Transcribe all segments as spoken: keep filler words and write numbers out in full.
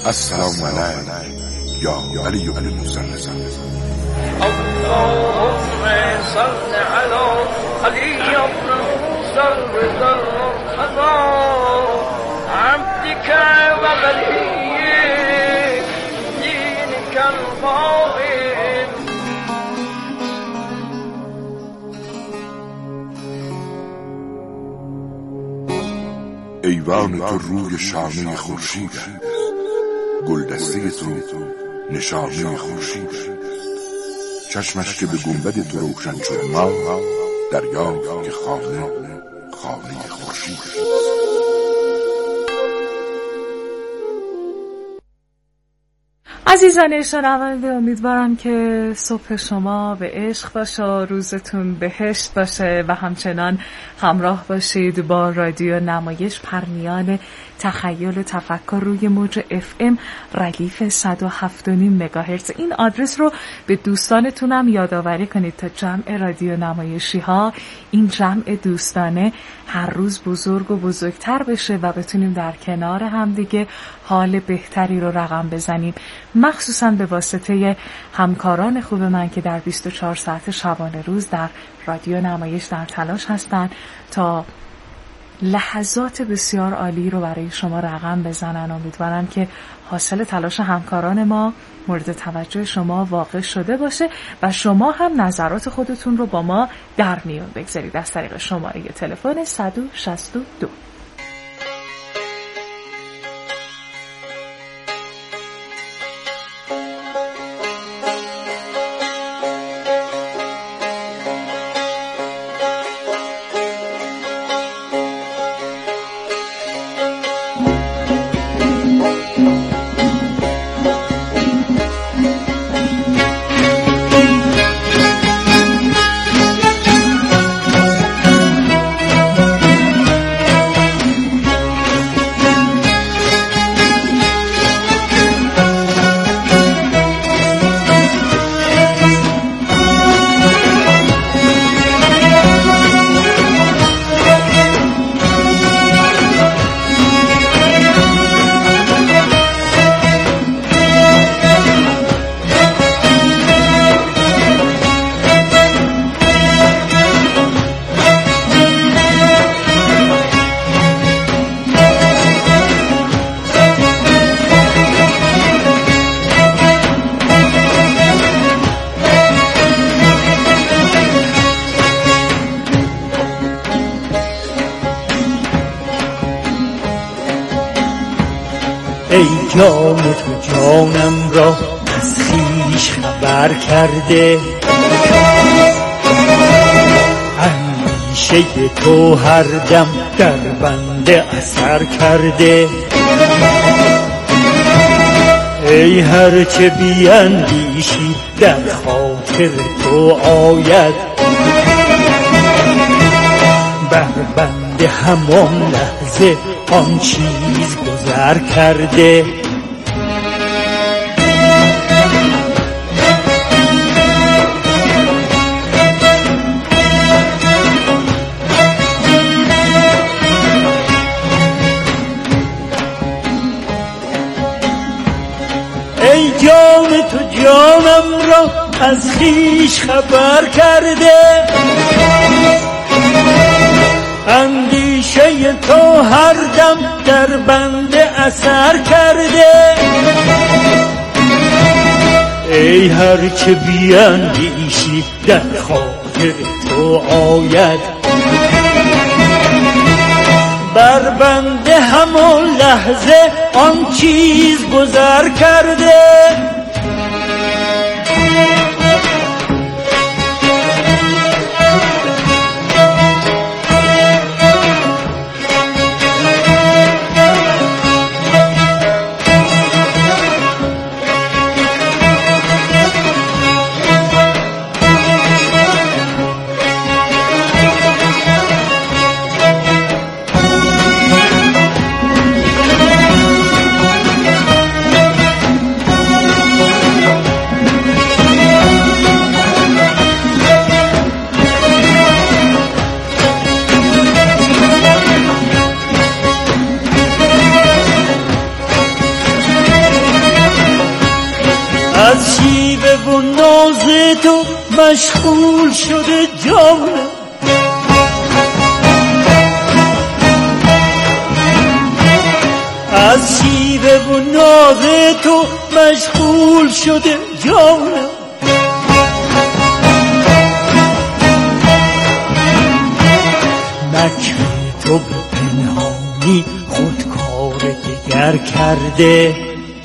السلام علیک یا علی بن موسی. اللهم صل على علي بن موسى الرضا عبدك ووليك دينك القائم. ایوان تو روی شانه خورشید است، گلدسته تو نشانه خورشید است. چشمش که به گنبد تو روشن شد ما دریافت که خانه خانه خورشید است. عزیزان شنونده، امیدوارم که صبح شما به عشق باشه، روزتون بهشت باشه و همچنان همراه باشید با رادیو نمایش پرمیان تخیل و تفکر روی موج اف ام ردیف صد و هفت و نیم مگاهرتز. این آدرس رو به دوستانتونم یادآوری کنید تا جمع رادیو نمایشی ها، این جمع دوستانه هر روز بزرگ و بزرگتر بشه و بتونیم در کنار هم دیگه حال بهتری رو رقم بزنیم، مخصوصا به واسطه همکاران خوب من که در بیست و چهار ساعت شبانه روز در رادیو نمایش در تلاش هستن تا لحظات بسیار عالی رو برای شما رقم بزنن. امیدوارم که حاصل تلاش همکاران ما مورد توجه شما واقع شده باشه و شما هم نظرات خودتون رو با ما در میون بگذارید از طریق شماره تلفن صد و شصت و دو. ای جان تو جانم را از خویش خبر کرده، اندیشه تو هر دم در بنده اثر کرده. ای هرچه بیندیشی در خاطر تو آید، بر بنده همان لحظه آن چیز گذر کرده. ای جان تو جانم را از خویش خبر کرده، اندیشه تو هر دم در بنده اثر کرده. ای هرچه بیندیشی در خاطر تو آید، بر بنده همان لحظه آن چیز گذر کرده. از شیوه و ناز تو مشغول شده جانم، از شیوه و ناز تو مشغول شده جانم. مکر تو به پنهانی خودکار دگر کرده،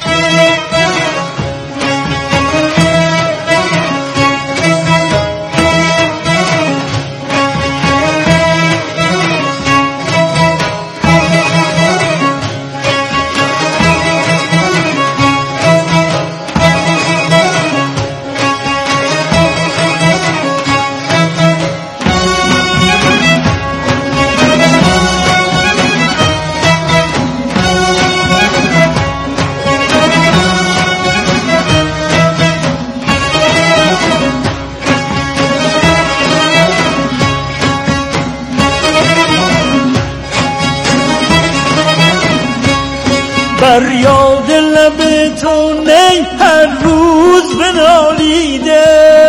بر یاد لب تو نی هر روز بنالیده،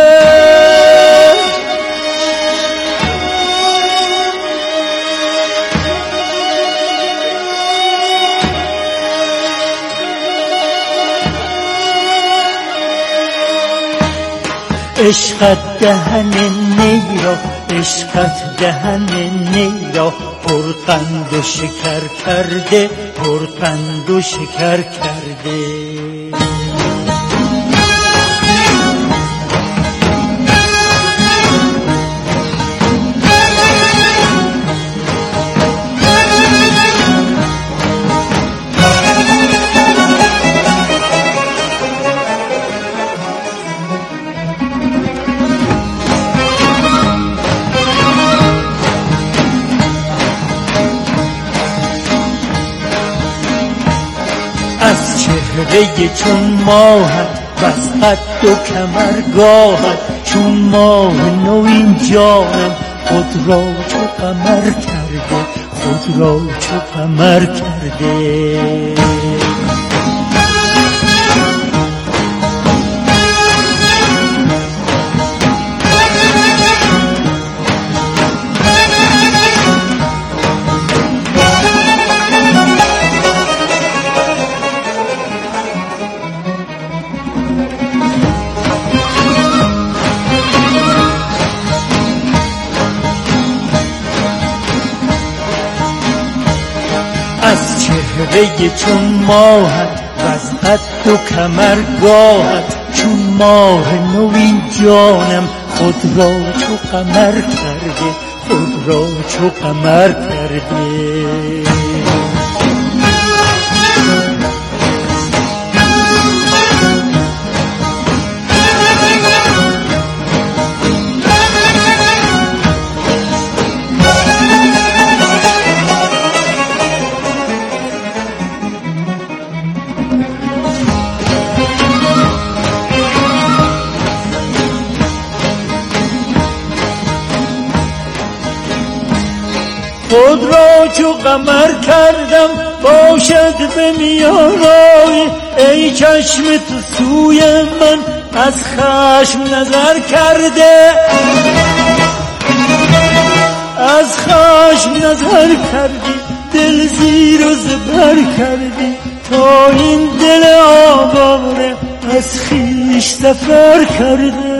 عشقت دهن نی را، عشقت دهن نی را پرقند و شکر کرده، پرقند و شکر کرده. از چهره چون ماهت بس قد و کمرگاهت، چون ماه نو این جانم خود را چو قمر کرده، خود را چو قمر کرده. از چهره چون ماهت وز قد و کمرگاهت، چون ماه نو این جانم خود را چو قمر کرده، خود را چو قمر کرده. خود را چو قمر کردم باشد به میانای، ای چشم تو سوی من از خشم نظر کرده، از خشم نظر کردی، دل زیر و زبر کردی، تا این دل آواره از خویش سفر کرده.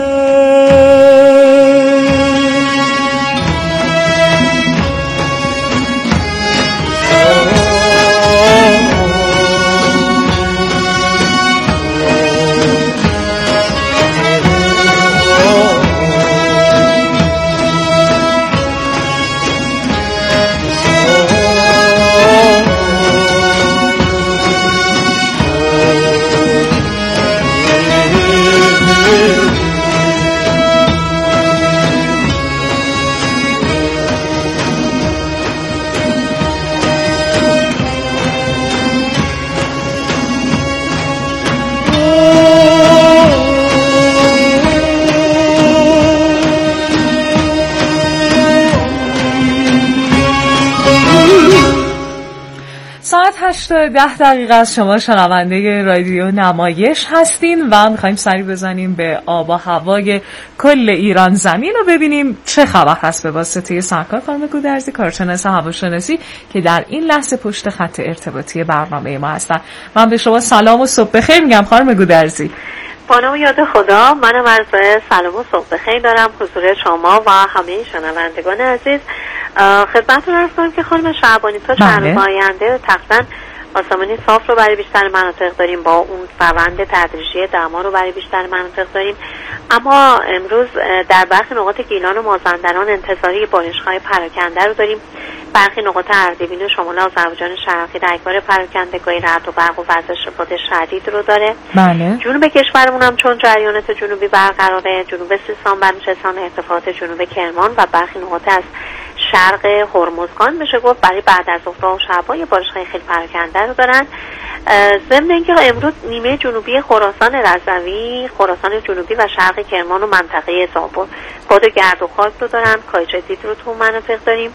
هشت تا ده دقیقه از شما شنونده رادیو نمایش هستین و میخوایم سری بزنیم به آب و هوای کل ایران زمین و ببینیم چه خبر هست به واسطه سرکار خانم گودرزی، کارشناس هواشناسی که در این لحظه پشت خط ارتباطی برنامه ما هستن. من به شما سلام و صبح بخیر میگم خانم گودرزی. با نام یاد خدا، منم عرض سلام و صبح بخیر دارم حضور شما و همه شنوندگان عزیز. خدمتتون عرض کنم که خانم شعبانی تا چند روز آینده تقریبا آسمانی صاف رو برای بیشتر مناطق داریم، با اون فوند تدریجی دما رو برای بیشتر مناطق داریم، اما امروز در برخی نقاط گیلان و مازندران انتظاری بارش‌های پراکنده رو داریم. برخی نقاط اردبیل و شمال آذربایجان شرقی رگبار پراکندگی رعد و برق و وزش باد شدید رو داره. بله. جنوب کشورمون هم چون جریانات جنوبی برقراره، جنوب سیستان، بلوچستان، ارتفاعات جنوب کرمان و برخی نقاط از شرق هرمزگان میشه گفت برای بعد از ظهر و شب‌های بارش‌های خیلی پراکنده رو دارن. ضمن اینکه امروز نیمه جنوبی خراسان رضوی، خراسان جنوبی و شرق کرمان و منطقه زابل باد گرد و خاک رو دارن. کاهش دید رو تو مناطق داریم.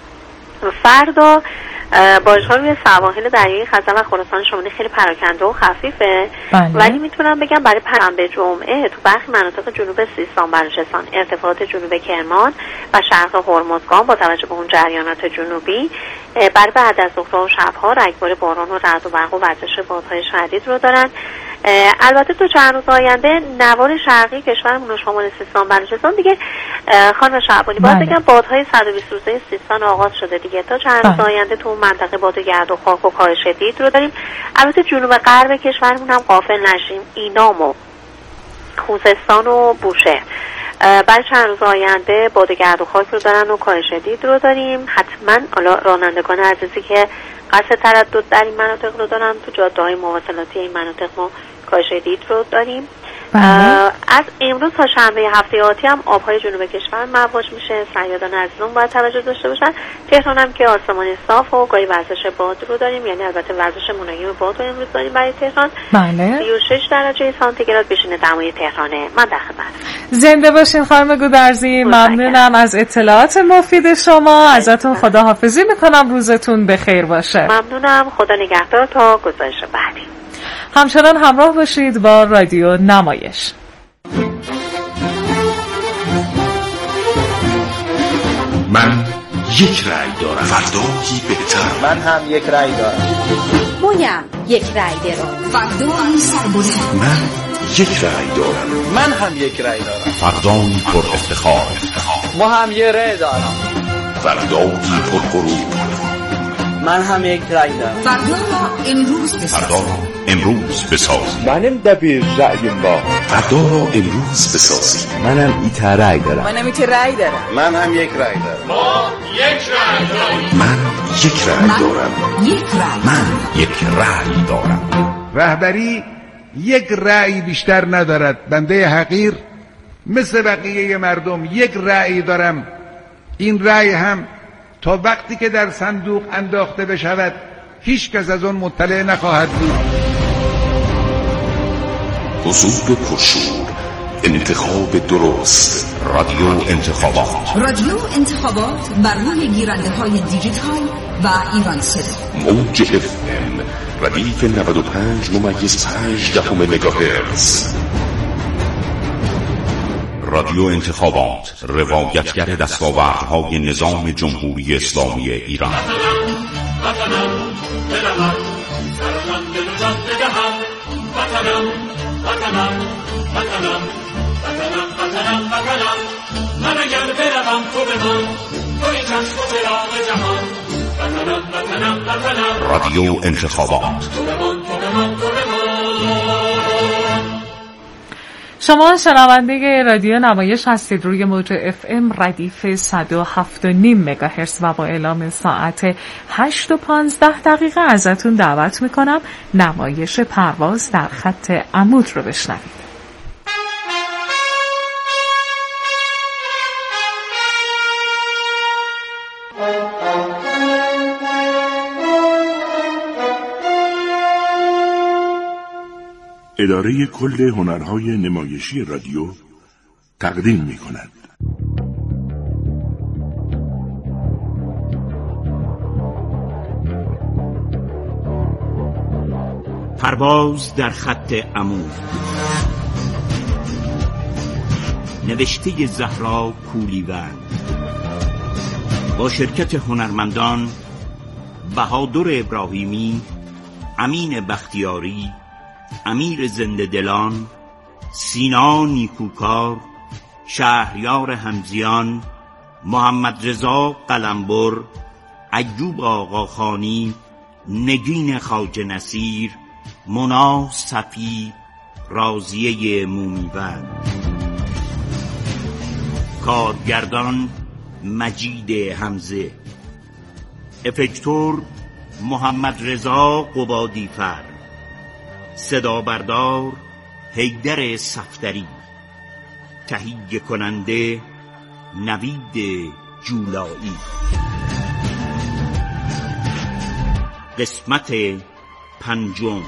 فردا بارش‌ها روی سواحل دریای خزر و خراسان شمالی خیلی پراکنده و خفیفه. بله. ولی میتونم بگم برای پنجشنبه جمعه تو برخی مناطق جنوب سیستان، بلوچستان، ارتفاعات جنوب کرمان و شرق هرمزگان با توجه به اون جریانات جنوبی برای بعد از ظهر و شب‌ها رگبار باران و رعد و برق و وزش بادهای شدید رو دارن. البته تو چند روز آینده نوار شرقی کشورمون و شمال سیستان، بلوچستان دیگه خانم شعبانی باید بگم بادهای صد و بیست روزه سیستان آغاز شده دیگه. تا چند روز آینده تو منطقه باد گرد و خاک و کاهش دید رو داریم. البته جنوب غرب کشورمون هم غافل نشیم، اینام و خوزستان و بوشهر برای چند روز آینده باد گرد و خاک رو دارن و کاهش دید رو داریم. حتما رانندگان عزیزی که قصد تردد در این مناطق رو دارن تو جاده‌های مواصلاتی این مناطق ما کاهش دید رو داریم. از امروز تا شنبه هفته آتی هم آبهای جنوب کشور مواج میشه. صیادان عزیزان باید توجه داشته باشن. تهران هم که آسمان صاف و گاهی وزش باد رو داریم، یعنی البته وزش ملایم باد رو امروز داریم برای تهران. بله. سی و شش درجه سانتیگراد بشینه دمای تهرانه. من در خدمت. زنده باشین خانم گودرزی. ممنونم از اطلاعات مفید شما. ازتون خداحافظی میکنم. روزتون بخیر باشه. ممنونم. خدا نگهدار تا گزارش بعدی. همچنان همراه باشید با رادیو نمایش. من یک رأی دارم، فردایی بهتر. من هم یک رأی دارم. مویم یک رأی دارم، فردایی سربلند. من یک رأی دارم. من هم یک رأی دارم. فردایی پر افتخار. ما هم یک رأی دارم. فردایی پر غرور. من هم یک رأی دارم. فردا را امروز بساز. فردا را امروز بساز. منم دبیر رأی با. فردا را امروز بسازی. منم ایتا رأی دارم. منم ایتا رأی دارم. من هم یک رأی دارم. ما یک رأی داریم. من یک رأی دارم. یک رأی. من یک رأی دارم. رهبری یک رأی بیشتر ندارد. بنده حقیر مثل بقیه مردم یک رأی دارم. این رأی هم تا وقتی که در صندوق انداخته بشود هیچ کس از اون مطلع نخواهد بود. حضور پرشور، انتخاب درست، رادیو انتخابات. رادیو انتخابات بر روی گیرنده های دیجیتال و ایران صدا. موج اف ام ردیف نود و پنج ممیز پنج دهم مگاهرتز. رادیو انتخابات، روایتگر دستاوردهای نظام جمهوری اسلامی ایران. رادیو انتخابات. شما شنونده رادیو نمایش هستید روی موج اف ام ردیف صد و هفت و نیم مگاهرتز و با اعلام ساعت هشت و پانزده دقیقه ازتون دعوت میکنم نمایش پرواز در خط عمود رو بشنوید. اداره کل هنرهای نمایشی رادیو تقدیم می کند. پرواز در خط عمود، نوشته زهرا کولیوند با شرکت هنرمندان بهادر ابراهیمی، امین بختیاری، امیر زنده دلان، سینا نیکوکار، شهریار همزیان، محمد رضا قلمبر، ایوب آقاخانی، نگین خواجه نصیر، مونا صفی، راضیه مومیوند. کارگردان مجید حمزه، افکتور محمد رضا قبادیفر، صدا بردار حیدر صفدری، تهیه کننده نوید جولایی. قسمت پنجم.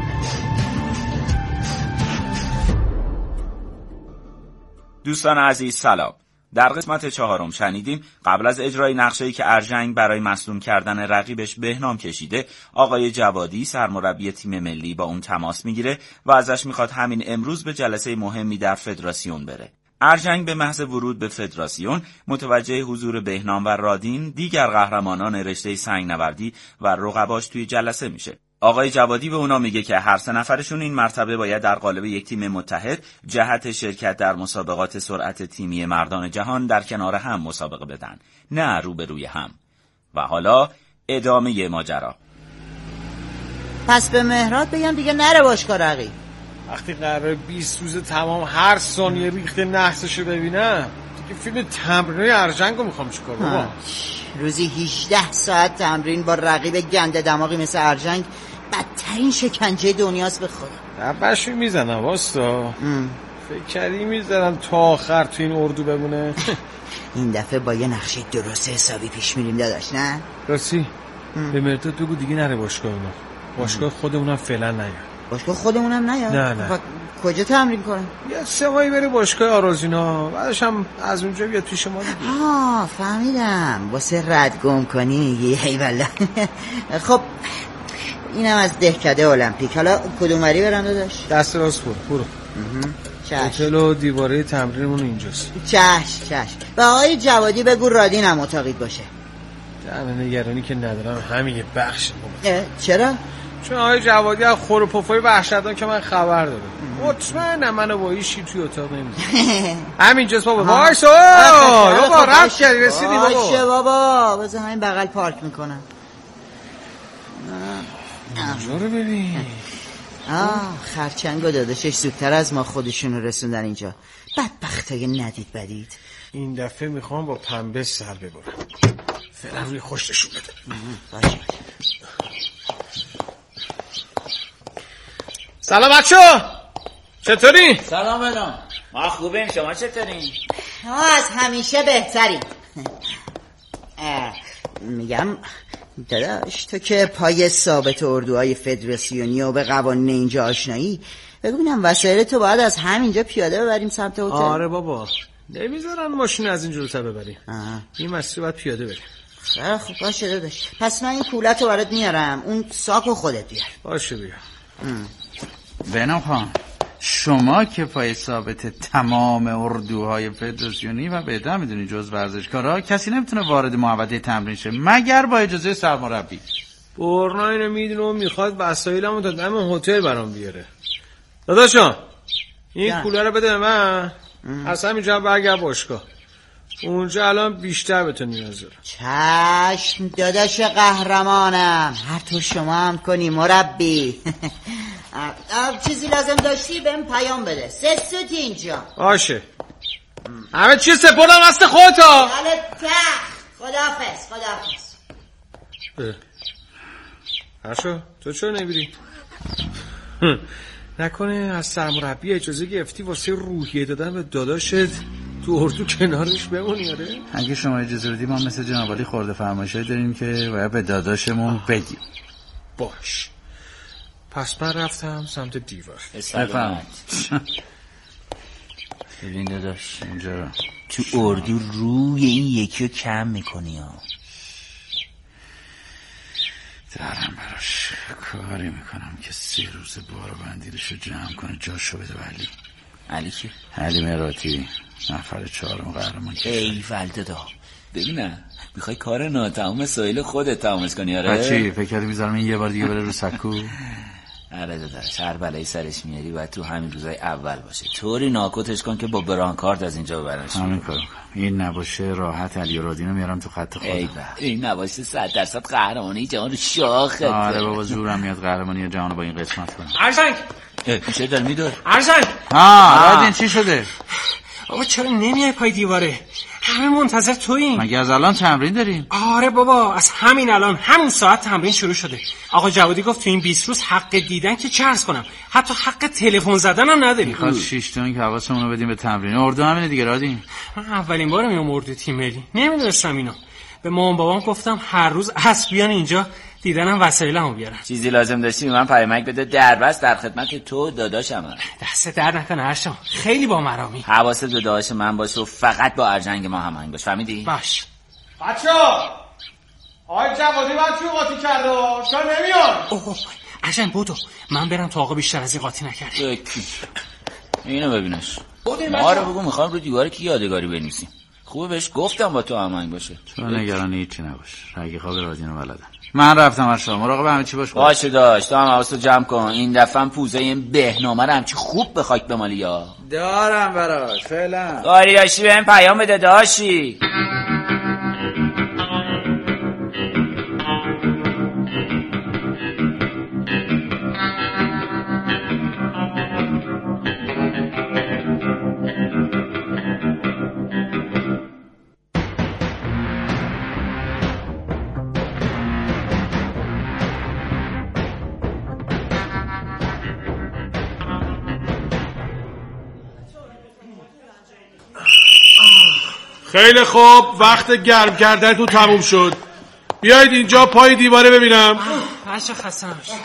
دوستان عزیز سلام. در قسمت چهارم شنیدیم قبل از اجرای نقشه‌ای که ارژنگ برای مصدوم کردن رقیبش بهنام کشیده، آقای جوادی سرمربی تیم ملی با اون تماس میگیره و ازش میخواد همین امروز به جلسه مهمی در فدراسیون بره. ارژنگ به محض ورود به فدراسیون متوجه حضور بهنام و رادین، دیگر قهرمانان رشته سنگ‌نوردی و رقباش توی جلسه میشه. آقای جوادی به اونا میگه که هر سه نفرشون این مرتبه باید در قالب یک تیم متحد جهت شرکت در مسابقات سرعت تیمی مردان جهان در کنار هم مسابقه بدن، نه روبروی هم. و حالا ادامه ماجرا. پس به مهراد بگم دیگه نره باشگاه رقیب. وقتی قراره بیست روز تمام هر ثانیه ریخته نحسشو ببینم، دیگه فیلم تمرینای ارژنگو میخوام چیکار بابا؟ روزی هجده ساعت تمرین با رقیب گنده دماغی مثل ارژنگ بدترین شکنجه دنیاست به خدا. دبشو میزنم واستا. فکر کردی میزنم تا آخر تو این اردو بمونه؟ این دفعه با یه نقشه درست حسابی پیش میریم داداش، نه؟ راستی به مرداد بگو دیگه نره باشگاه اونا. باشگاه خودمونم فعلا نیاد. باشگاه خودمونم نیاد؟ نه نه. کجا تمرین کنم؟ یه سه ماهی بره باشگاه آرازینا، بعدش هم از اونجا بیاد پیش ما دیگه. آه فهمیدم، واسه رد گم کنی میگی. ای والله. خب اینم از دهکده المپیک. حالا کدومری برم داداش؟ دست راست برو برو. هتل و دیواره تمرینمون اینجاست. چش چش. به آقای جوادی بگو رادین هم اتاقیت باشه. نه نگرانی که ندارم، همین یه بخش بود. چرا؟ چون آقای جوادی از خور و پفای وحشتناک که من خبر داره. مطمئنم منو با ایشی توی اتاق نمیذاره. همینجاست بابا. وایسا بابا، رفت کردی رسیدی بابا. باشه بابا، بذار همین بغل پارک میکنم. اینجا رو ببین. آه خرچنگ و داداشش زودتر از ما خودشونو رسوندن اینجا. بدبختای ندید بدید. این دفعه میخوام با پنبه سر ببرم. فعلا روی خوشتشون بده. باشه. سلام بچه، چطوری؟ سلام بدم. ما خوبیم، شما چطورین؟ ما از همیشه بهتریم. میگم داداش تو که پای ثابت اردوهای فدراسیونی و به قوانین اینجا آشنایی، بگو ببینم وسایل تو باید از همینجا پیاده ببریم سمت هتل؟ آره بابا، نمیذارن ماشین از این جلوتر ببریم. این مسیر باید پیاده بریم. خیلی خوب باشه داداش، پس من این کولت رو برات میارم، اون ساکو خودت بیار. باشه بیا. بهنام خان، شما که پای ثابت تمام اردوهای فدراسیونی و بهتر میدونی جز ورزشکارا کسی نمیتونه وارد محوطه تمرین شه مگر با اجازه سرمربی. برنا اینو میدونه و میخواد وسایلمو تا دم هتل برام بیاره. داداشم این کولر رو بده به من، از همینجا برگرد باشگاه، اونجا الان بیشتر به تو نیاز دارم. چشم داداش قهرمانم، هر طور شما هم کنی مربی. چیزی لازم داشتی بهم پیام بده. سه سوت اینجا باشه. همه چیز سپردم دست خودتا. بله تخ. خداحافظ خداحافظ. هرشو تو چرا نمیری؟ نکنه از سرمربی اجازه گرفتی واسه روحیه دادن به داداشت تو اردو کنارش بمونی؟ آره اگه شما اجازه بدی ما مثل جناب علی خورده فرمایشایی داریم که باید به داداشمون بگیم. باش، پس من رفتم سمت دیوار. بفهم. ببین داداش اینجا تو اردو روی این یکی رو کم میکنی ها. دارم براش کاری میکنم که سه روز بارو بندیلشو جمع کنه جاشو بده. ولی علی کی؟ علی مراتی، نفر چهارم قهرمان کشور. ای ولددا ببینم میخوای کار ناتمام سایل خودت تمامش کنی؟ آره بچی فکر کردی میذارم این یه بار دیگه بره رو سکو؟ آره داداش، هر بلایی سرش میاری باید تو همین روزای اول باشه، طوری ناکوتش کن که با برانکارد از اینجا ببرنش. همین کارو کن. این نباشه راحت علی رادینو میارم تو خط خودم. ای بابا این نباشه صد درصد قهرمانی جهان شاخه. آره بابا زورم میاد قهرمانی جهان با این قسمت کنم. ارجنگ میشه دار میدور ارجنگ ها رادین چی شده؟ بابا چرا نمیای پای دیواره؟ همه منتظر توییم. مگه از الان تمرین داریم؟ آره بابا از همین الان همون ساعت تمرین شروع شده. آقا جوادی گفت تو این بیست روز حق دیدن که چه عرض کنم حتی حق تلفن زدن هم نداریم. میخواد شش تون که حواسمون رو بدیم به تمرین. اردو همینه دیگه رادین. من اولین بار میام اردو تیم ملی، نمیدونستم اینو. به مامان بابام گفتم هر روز عصر بیان اینجا دیدنم وسایلمو بیارن. چیزی لازم داشتی من پیامک بده، دربست در خدمت تو داداشم. دست در نکنه هرشم، خیلی با مرامی. حواست به داداش من باشه و فقط با ارجنگ ما هماهنگ باش، فهمیدی؟ باش. بچه‌ها آقای جوادی من چی قاطی کرده؟ چرا نمیاد؟ اوه ارجنگ بودو من برم تا آقا بیشتر از این قاطی نکرده. اینو ببینش. ما رو بگو میخوام رو دیوار کی یادگاری بنویسیم. خوبه بهش گفتم با تو هماهنگ باشه. تو نگران هیچی نباش. رگ خواب رادینو بلدم. من رفتم از شما مراقب همه چی باش. باشه داش تو هم حواستو جمع کن. این دفعه هم پوزه این بهنامه رو همچی خوب به خاک بمالی. یا دارم براش فعلا. کاری داشتی بهم پیام بده داشی. خیلی خوب وقت گرم کردن تو تموم شد. بیایید اینجا پای دیواره ببینم. بچه خسته نباشید.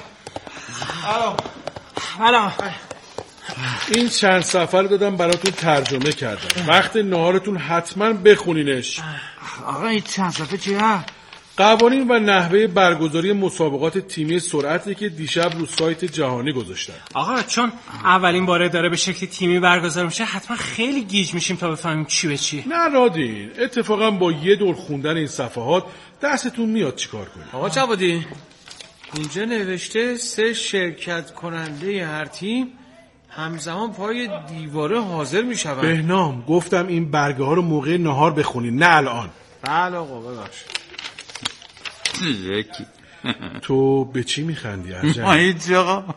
بله این چند سفر دادم براتون ترجمه کردم. وقت نهارتون حتما بخونینش. آقا این چند صفحه چیه؟ قوانین و نحوه برگزاری مسابقات تیمی سرعتی که دیشب رو سایت جهانی گذاشتن. آقا چون اولین باره داره به شکل تیمی برگزار میشه حتما خیلی گیج میشیم تا بفهمیم چی به چیه. نه رادین، اتفاقا با یه دور خوندن این صفحات دستتون میاد چیکار کنید. آقا جوادی اینجا نوشته سه شرکت کننده هر تیم همزمان پای دیواره حاضر میشوند. بهنام گفتم این برگه ها رو موقع نهار بخونین نه الان. بله آقا ببخش. یکی تو به چی میخندی ارجنگ؟ ما هیچ آقا.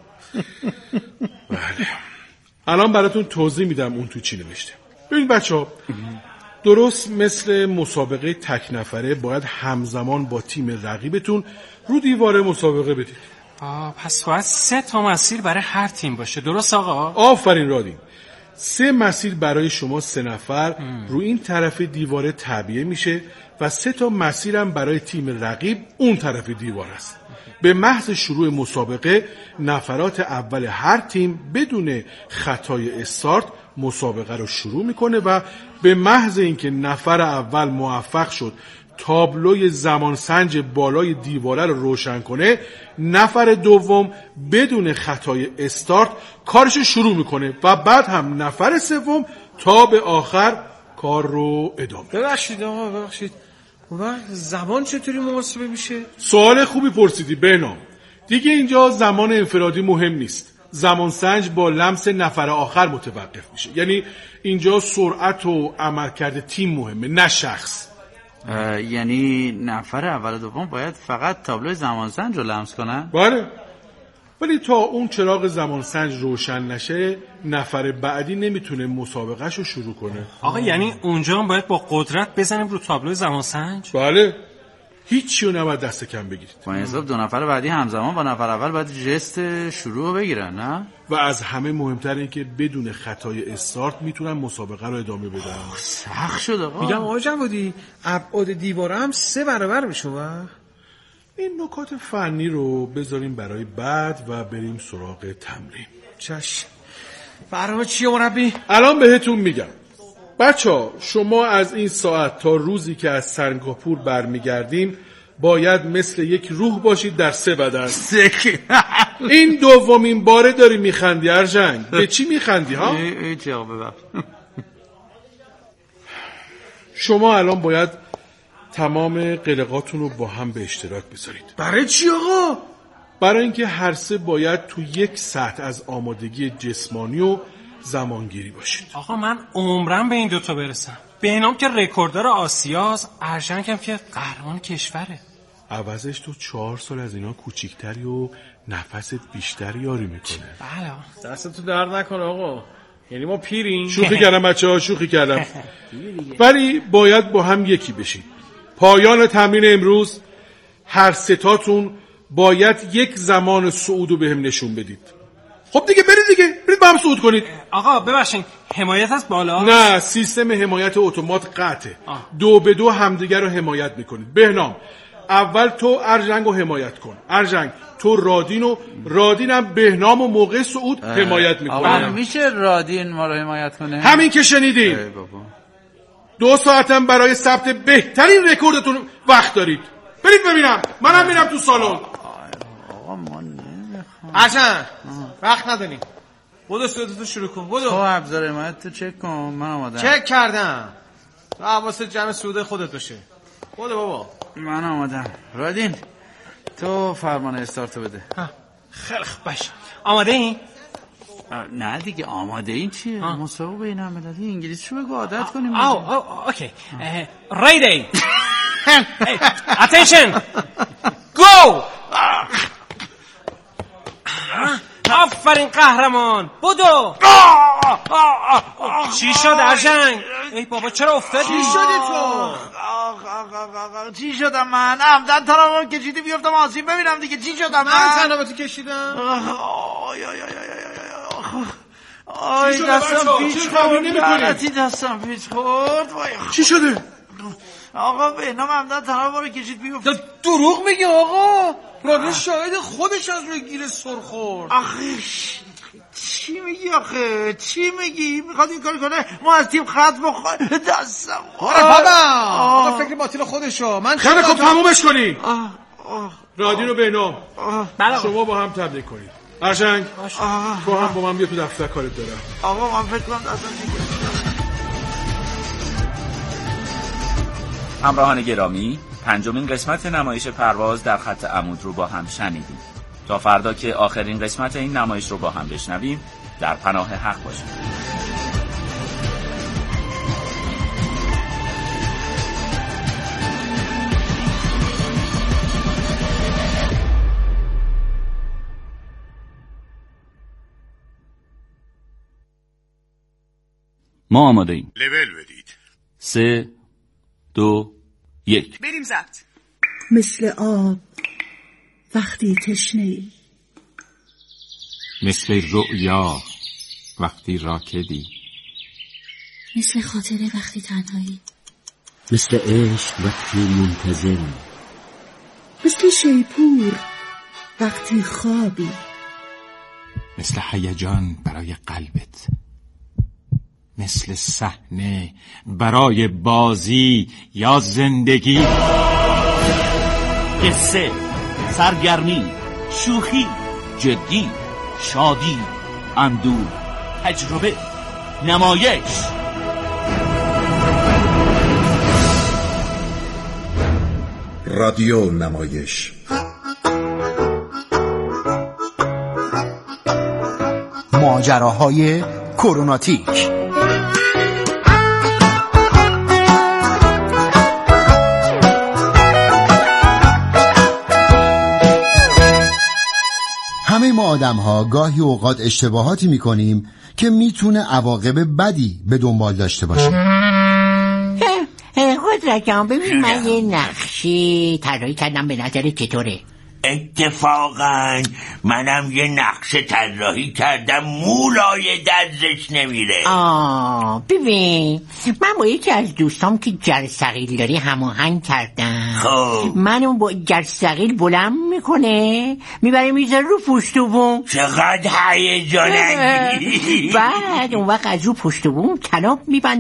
بله الان براتون توضیح میدم اون تو چی نوشته. ببین بچه ها درست مثل مسابقه تک نفره باید همزمان با تیم رقیبتون رو دیواره مسابقه بدید. آه پس باید سه تا مسیر برای هر تیم باشه، درست آقا؟ آفرین رادین. سه مسیر برای شما سه نفر ام. رو این طرف دیواره تعبیه میشه و سه تا مسیرم برای تیم رقیب اون طرف دیوار است. به محض شروع مسابقه نفرات اول هر تیم بدون خطای استارت مسابقه رو شروع میکنه و به محض اینکه نفر اول موفق شد تابلوی زمانسنج بالای دیواره رو روشن کنه نفر دوم بدون خطای استارت کارش شروع میکنه و بعد هم نفر سوم تا به آخر کار رو ادامه. ببخشید آقا ببخشید و زمان چطوری محاسبه میشه؟ سوال خوبی پرسیدی بهنام. دیگه اینجا زمان انفرادی مهم نیست. زمان سنج با لمس نفر آخر متوقف میشه. یعنی اینجا سرعت و عملکرد تیم مهمه نه شخص. یعنی نفر اول و دوم باید فقط تابلوی زمانسنج رو لمس کنن؟ بله. ولی تا اون چراغ زمانسنج روشن نشه نفر بعدی نمیتونه مسابقهش رو شروع کنه. آقا یعنی اونجا هم باید با قدرت بزنیم رو تابلوی زمانسنج؟ بله. هیچی رو نباید دست کم بگیرید. با این حساب دو نفر بعدی همزمان با نفر اول باید جست شروع بگیرن نه؟ و از همه مهمتر این که بدون خطای استارت میتونن مسابقه رو ادامه بدن. سخت شد آقا. میگم آقا جوادی ابعاد دیواره هم سه برابر میشه و این نکات فنی رو بذاریم برای بعد و بریم سراغ تمرین. چشم. برنامه چیه مربی؟ الان بهتون میگم. بچه‌ها شما از این ساعت تا روزی که از سنگاپور برمیگردیم باید مثل یک روح باشید در سه بدن. این دومین باره داری میخندی ارجنگ. به چی میخندی ها؟ شما الان باید تمام قلقاتون رو با هم به اشتراک بذارید. برای چی آقا؟ برای اینکه هر سه باید تو یک سطح از آمادگی جسمانی و زمانگیری باشید. آقا من عمرم به این دوتا برسم. بهنام که رکورددار آسیاست، ارجنگ هم که قهرمان کشوره. عوضش تو چهار سال از اینا کوچیکتری و نفست بیشتر یاری میکنه. بله دست تو درد نکنه آقا. یعنی ما پیریم. شوخی کردم بچه ها، شوخی کردم. ولی باید با هم یکی بشید. پایان تمرین امروز هر ستاتون باید یک زمان صعود رو به هم نشون بدید. خب دیگه برید دیگه، برید با هم صعود کنید. آقا ببخشید حمایت از بالا؟ نه، سیستم حمایت اتومات قطعه. دو به دو همدیگه رو حمایت میکنید. بهنام اول تو ارجنگ رو حمایت کن. ارجنگ تو رادین و رادین هم بهنام و موقع صعود حمایت میکنه. آقا میشه رادین ما رو حمایت کنه؟ همین که شنیدین. دو ساعتم برای ثبت بهترین رکوردتون وقت دارید. برید ببینم. منم میرم تو سالن. آقا ما نمیخوام. ارجنگ وقت نداریم. بودو صعودتو شروع کن. بودو. تو ابزار حمایت تو چک کن. من آمادم. چک کردم. تو حواست جمع صعود خودت باشه. بودو بابا. من آمادم. رادین تو فرمان استارتو بده. خیلی خوب باشه. آماده این؟ نه دیگه آماده این چیه؟ مسابقه بین المللی انگلیسی شو بگو عادت کنیم. آو آو اوکی. ریدی. اتنشن. گو. آفرین قهرمان. بودو. چی شد ارجنگ؟ ای بابا چرا افتادی؟ چی شدی تو؟ چی شدم من؟ عمدن تنابو کشیدی بیفتم آسیب ببینم دیگه. چی شدم من؟ من تنابو کشیدم. آی آی آی آی آی دستم پیچ خورد. دستم پیچ خورد. چی شده؟ آقا بهنام عمدن تنابو رو کشید بیفتم. دروغ میگه آقا. رادین شاهد خودش از روی گیر سر خورد. آخه چی میگی آخه؟ چی میگی؟ میخواد این کار کنه ما از تیم خط بخور. دستم آره بابا. آقا فکر باطل خودشو. من خیلی خوب تمومش کنی. رادین و بهنام شما با هم تبریک کنید. ارجنگ تو هم با من بیا تو دفتر کارت دارم. آقا من فکر کنم دستم دیگه. همراهان گرامی، پنجمین قسمت نمایش پرواز در خط عمود رو با هم شنیدیم. تا فردا که آخرین قسمت این نمایش رو با هم بشنویم، در پناه حق باشیم. ما آماده ایم. لول بدید. سه دو یک بریم ضبط. مثل آب وقتی تشنه‌ای، مثل رؤیا وقتی راکدی، مثل خاطره وقتی تنهایی، مثل عشق وقتی منتظری، مثل شیپور وقتی خوابی، مثل هیجان برای قلبت، مثل صحنه برای بازی یا زندگی. قصه، سرگرمی، شوخی، جدی، شادی، اندوه، تجربه، نمایش. رادیو نمایش. ماجراهای کروناتیک. همه ما آدم ها گاهی اوقات اشتباهاتی میکنیم که میتونه عواقب بدی به دنبال داشته باشه. خود جان ببین من یه نقشی طراحی کردم، به نظر چطوره؟ اتفاقا منم یه نقشه طراحی کردم، مولای درزش نمیره. آه ببین من با یکی از دوستام که جرثقیل داری هماهنگ کردم. خب منو با جرثقیل بلند میکنه میبره میذاره رو پشت و بوم. چقدر هیجان انگیز. بعد اون وقت از رو پشت و بوم کلاب میبنده